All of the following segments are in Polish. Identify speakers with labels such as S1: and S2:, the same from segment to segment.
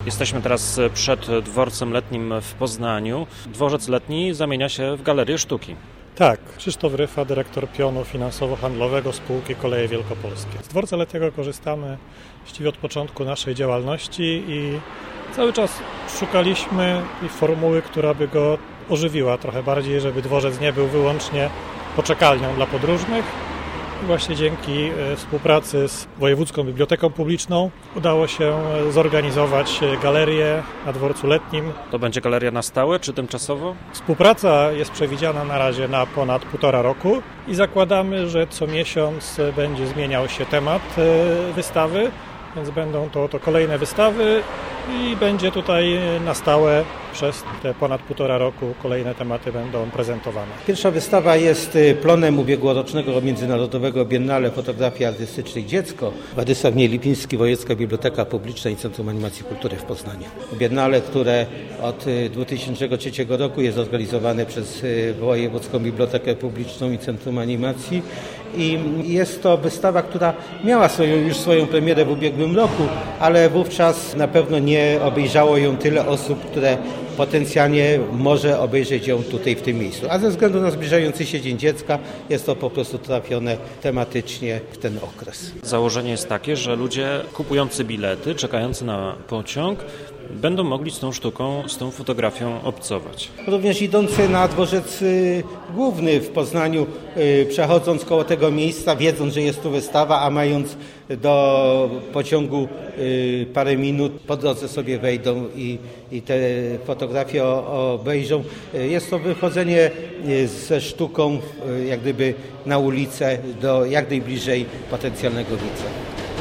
S1: Jesteśmy teraz przed dworcem letnim w Poznaniu. Dworzec letni zamienia się w galerię sztuki.
S2: Tak, Krzysztof Ryfa, dyrektor pionu finansowo-handlowego spółki Koleje Wielkopolskie. Z dworca letniego korzystamy właściwie od początku naszej działalności i cały czas szukaliśmy formuły, która by go ożywiła trochę bardziej, żeby dworzec nie był wyłącznie poczekalnią dla podróżnych. I właśnie dzięki współpracy z Wojewódzką Biblioteką Publiczną udało się zorganizować galerię na dworcu letnim.
S1: To będzie galeria na stałe czy tymczasowo?
S2: Współpraca jest przewidziana na razie na ponad 1,5 roku i zakładamy, że co miesiąc będzie zmieniał się temat wystawy, więc będą to kolejne wystawy i będzie tutaj na stałe przez te ponad 1,5 roku kolejne tematy będą prezentowane.
S3: Pierwsza wystawa jest plonem ubiegłorocznego Międzynarodowego Biennale Fotografii Artystycznych Dziecko. Władysław Lipiński, Wojewódzka Biblioteka Publiczna i Centrum Animacji Kultury w Poznaniu. Biennale, które od 2003 roku jest organizowane przez Wojewódzką Bibliotekę Publiczną i Centrum Animacji. I jest to wystawa, która miała już swoją premierę w ubiegłym roku, ale wówczas na pewno nie obejrzało ją tyle osób, które potencjalnie może obejrzeć ją tutaj w tym miejscu. A ze względu na zbliżający się Dzień Dziecka jest to po prostu trafione tematycznie w ten okres.
S1: Założenie jest takie, że ludzie kupujący bilety, czekający na pociąg, będą mogli z tą sztuką, z tą fotografią obcować.
S3: Również idący na dworzec główny w Poznaniu, przechodząc koło tego miejsca, wiedząc, że jest tu wystawa, a mając do pociągu parę minut, po drodze sobie wejdą i te fotografie obejrzą. Jest to wychodzenie ze sztuką jak gdyby na ulicę do jak najbliżej potencjalnego widza.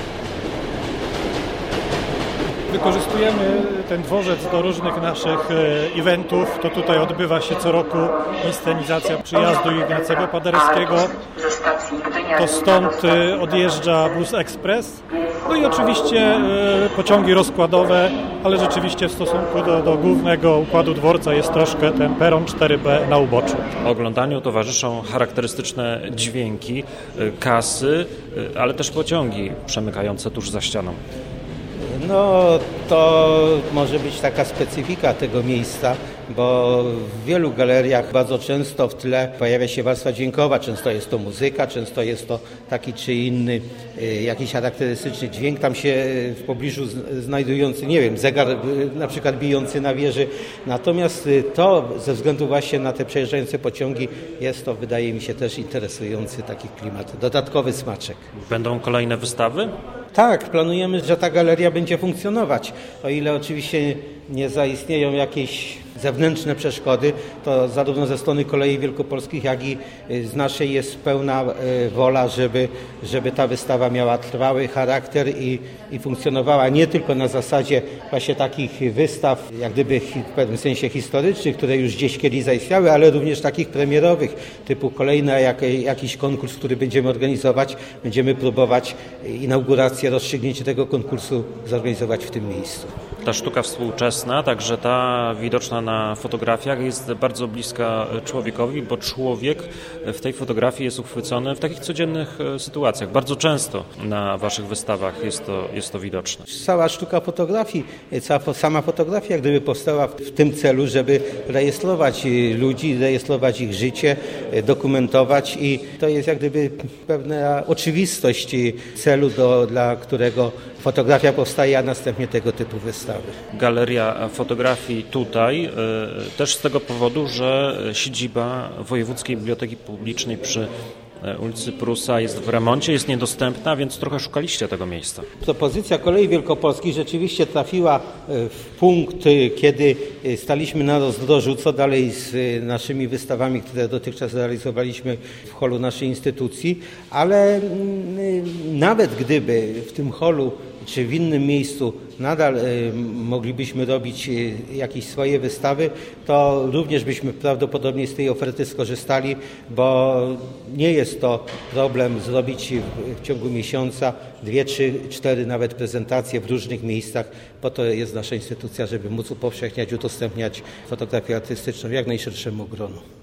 S2: Wykorzystujemy ten dworzec do różnych naszych eventów. To tutaj odbywa się co roku inscenizacja przyjazdu Ignacego Paderewskiego. To stąd odjeżdża Bus Express. No i oczywiście pociągi rozkładowe, ale rzeczywiście w stosunku do głównego układu dworca jest troszkę ten peron 4B na uboczu.
S1: Oglądaniu towarzyszą charakterystyczne dźwięki, kasy, ale też pociągi przemykające tuż za ścianą.
S3: No to może być taka specyfika tego miejsca, bo w wielu galeriach bardzo często w tle pojawia się warstwa dźwiękowa, często jest to muzyka, często jest to taki czy inny jakiś charakterystyczny dźwięk, tam się w pobliżu znajdujący, nie wiem, zegar na przykład bijący na wieży. Natomiast to ze względu właśnie na te przejeżdżające pociągi jest to, wydaje mi się, też interesujący taki klimat, dodatkowy smaczek.
S1: Będą kolejne wystawy?
S3: Tak, planujemy, że ta galeria będzie funkcjonować. O ile oczywiście nie zaistnieją jakieś zewnętrzne przeszkody, to zarówno ze strony Kolei Wielkopolskich, jak i z naszej jest pełna wola, żeby ta wystawa miała trwały charakter i funkcjonowała nie tylko na zasadzie właśnie takich wystaw, jak gdyby w pewnym sensie historycznych, które już gdzieś kiedyś zaistniały, ale również takich premierowych, typu kolejny jakiś konkurs, który będziemy organizować, będziemy próbować inaugurację, rozstrzygnięcie tego konkursu zorganizować w tym miejscu.
S1: Ta sztuka współczesna, także ta widoczna na fotografiach, jest bardzo bliska człowiekowi, bo człowiek w tej fotografii jest uchwycony w takich codziennych sytuacjach. Bardzo często na waszych wystawach jest to widoczne.
S3: Cała sztuka fotografii, sama fotografia jak gdyby powstała w tym celu, żeby rejestrować ludzi, rejestrować ich życie, dokumentować i to jest jak gdyby pewna oczywistość celu, dla którego fotografia powstaje, a następnie tego typu wystawy.
S1: Galeria fotografii tutaj też z tego powodu, że siedziba Wojewódzkiej Biblioteki Publicznej przy ulicy Prusa jest w remoncie, jest niedostępna, więc trochę szukaliście tego miejsca.
S3: Propozycja Kolei Wielkopolskich rzeczywiście trafiła w punkt, kiedy staliśmy na rozdrożu, co dalej z naszymi wystawami, które dotychczas realizowaliśmy w holu naszej instytucji, ale nawet gdyby w tym holu czy w innym miejscu nadal moglibyśmy robić jakieś swoje wystawy, to również byśmy prawdopodobnie z tej oferty skorzystali, bo nie jest to problem zrobić w ciągu miesiąca 2, 3, 4 nawet prezentacje w różnych miejscach. Po to jest nasza instytucja, żeby móc upowszechniać, udostępniać fotografię artystyczną jak najszerszemu gronu.